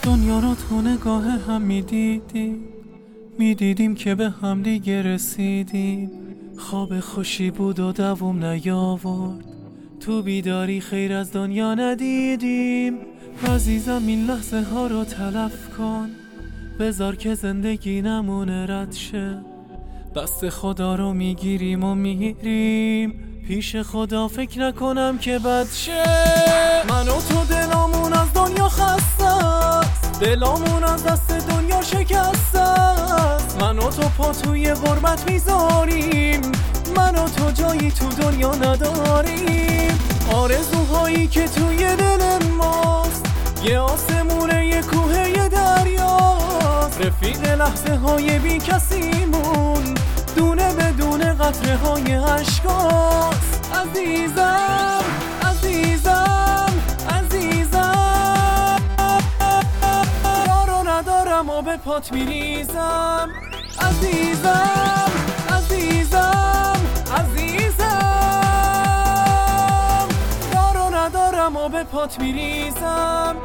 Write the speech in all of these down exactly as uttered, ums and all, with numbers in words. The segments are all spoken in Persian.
دنیا رو تو نگاه هم میدیدیم، میدیدیم که به هم دیگه رسیدیم. خواب خوشی بود و دوام نیاورد، تو بیداری خیر از دنیا ندیدیم. عزیزم این لحظه ها رو تلف کن، بذار که زندگی نمونه رد شه. دست خدا رو میگیریم و میریم، پیش خدا فکر نکنم که بد شه. من و تو دلامون از دنیا خسته است، دلامون از دست دنیا شکسته است. من و تو پا توی غربت میذاریم، من و تو جایی تو دنیا نداریم. آرزوهایی که توی دل ماست، یه آسمونه یه کوه یه دریاست. رفیق لحظه های بی کسیمون، دونه بدون قطره های عشقاست. عزیزم عزیزم عزیزم، یارو ندارم و به پات میریزم. عزیزم عزیزم عزیزم، یارو ندارم و به پات میریزم.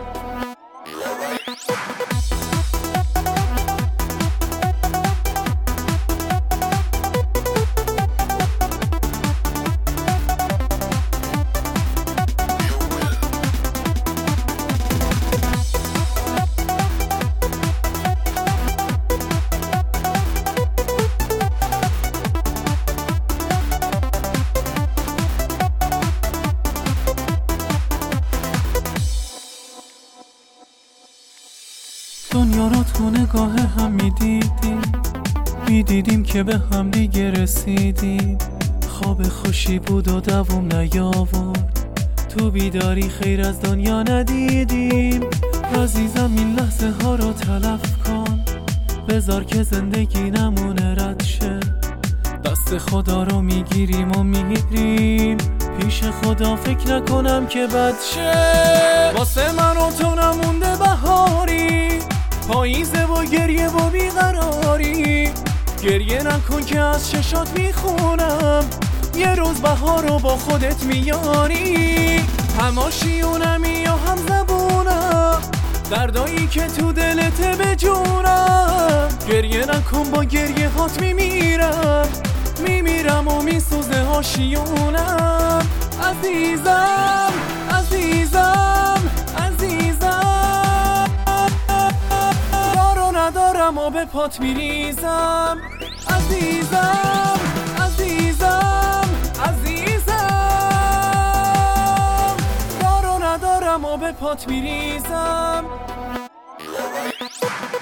دنیا رو تو نگاه هم میدیدیم، میدیدیم که به هم دیگه رسیدیم. خواب خوشی بود و دوام نیاورد، تو بیداری خیر از دنیا ندیدیم. عزیزم این لحظه ها رو تلف کن، بذار که زندگی نمونه رد شه. دست خدا رو میگیریم و میریم، پیش خدا فکر نکنم که بد شه. واسه من و تو نمونده بهاری، پاییزه و گریه و بیقراری. گریه نکن که از چشات میخونم، یه روز بهار رو با خودت میاری. هماشیونمی یا هم زبونم، دردایی که تو دلت بجونم. گریه نکن با گریه هات میمیرم، میمیرم و میسوزه هاشیونم. عزیزم عزیزم عزیزم، یارو ندارم و به پات میریزم. عزیزم عزیزم عزیزم، یارو ندارم و به پات میریزم.